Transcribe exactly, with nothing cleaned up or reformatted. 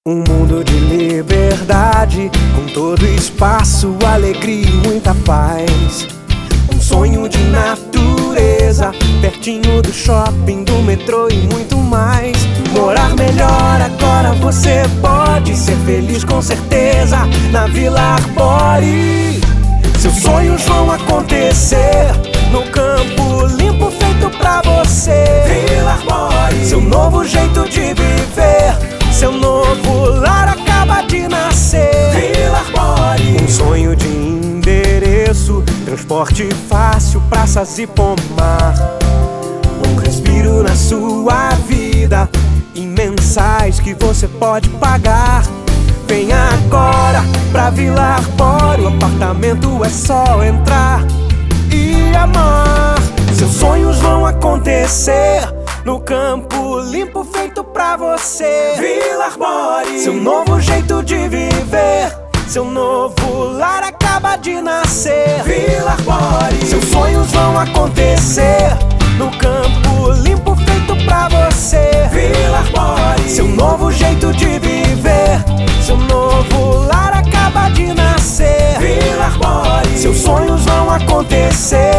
Um mundo de liberdade, com todo espaço, alegria e muita paz. Um sonho de natureza, pertinho do shopping, do metrô e muito mais. Morar melhor, agora você pode ser feliz com certeza na Vila Arbore. Seus sonhos vão acontecer no campo limpo feito pra você. Vila Arbore, seu novo jeito de viver, seu novo lar acaba de nascer. Vila Arbore, um sonho de endereço, transporte fácil, praças e pomar. Um respiro na sua vida e mensais que você pode pagar. Venha agora pra Vila Arbore, o apartamento é só entrar e amar. Seus sonhos vão acontecer no campo limpo feito pra você. Vila Arbore, seu novo jeito de viver, seu novo lar acaba de nascer. Vila Arbore, seus sonhos vão acontecer no campo limpo feito pra você. Vila Arbore, seu novo jeito de viver, seu novo lar acaba de nascer. Vila Arbore, seus sonhos vão acontecer